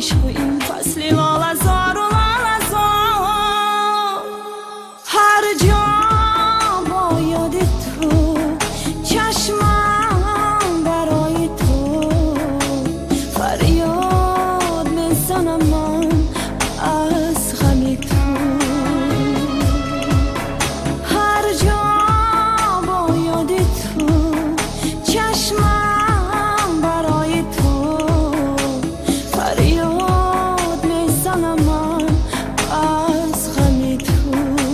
عشق و این فصل لاله‌زار و لاله‌زار. هر جا با یاد تو چشمم برای تو فریاد میزنم من از غم تو. هر جا با یاد تو چشمم برای تو فریاد میزنم من از غم تو.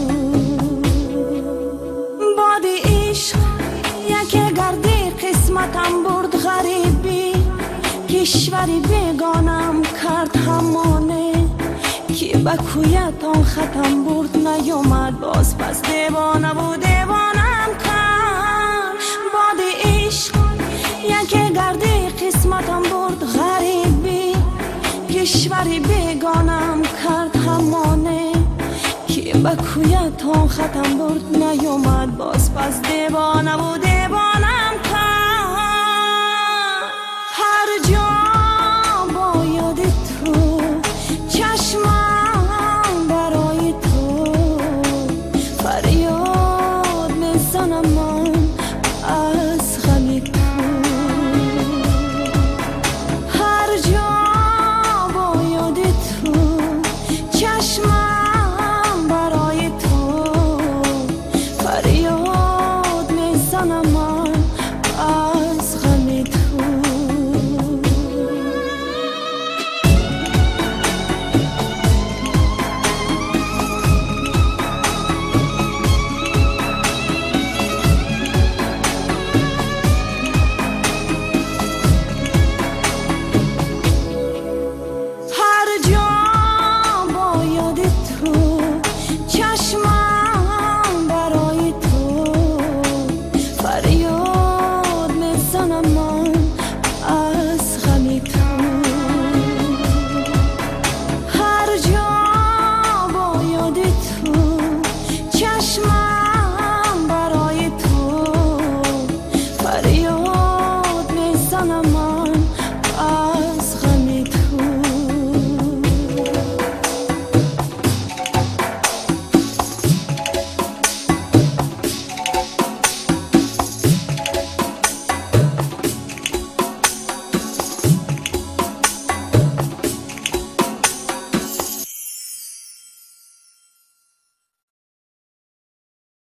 باد عشق یک گردی قسمتم برد غریبی، کشوری بیگانم کرد همانه که به کویت آن ختم برد نیامد باز پس دیوانه و دیوانم کرد. باد عشق یک گردی قسمتم برد غریبی، کشوری بیگانم کرد همانه که به کویت آن ختم برد نیامد باز پس دیوانه و دیوانه